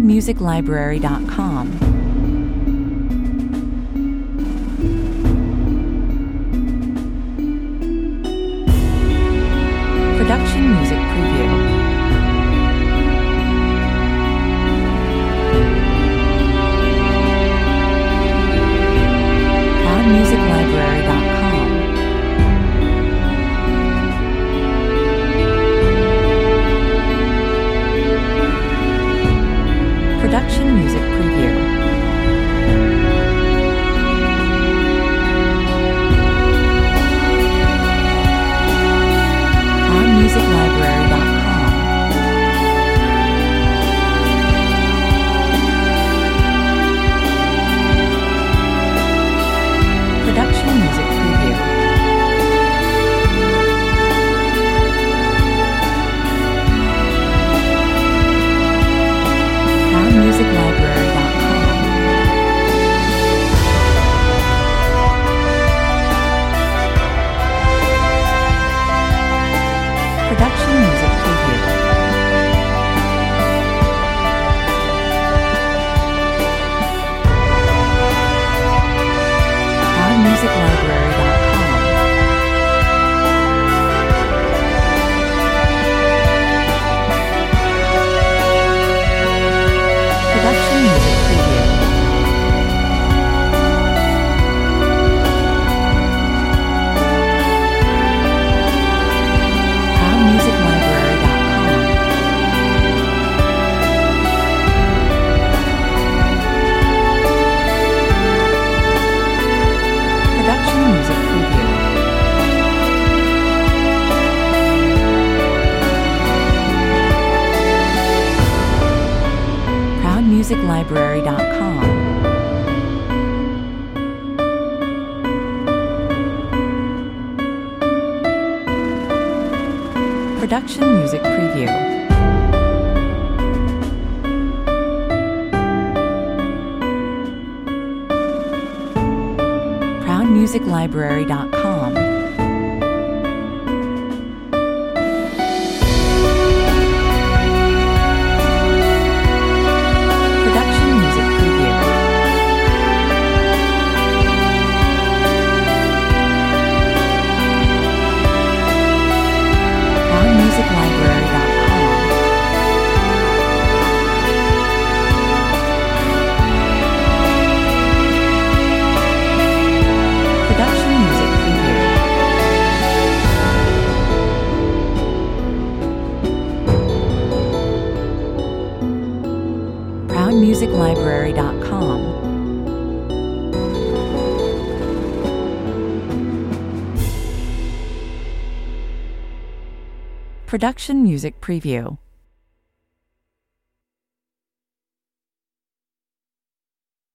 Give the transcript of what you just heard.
ProudMusicLibrary.com. Production Music Preview. ProudMusicLibrary.com. Production Music Preview. ProudMusicLibrary.com. Production Music Preview. ProudMusicLibrary.com. Production Music Preview. ProudMusicLibrary.com. Production Music Preview. ProudMusicLibrary.com. Production Music Preview. ProudMusicLibrary.com. Production Music Preview. ProudMusicLibrary.com. Production Music Preview. ProudMusicLibrary.com. Production Music Preview. ProudMusicLibrary.com. Production Music Preview.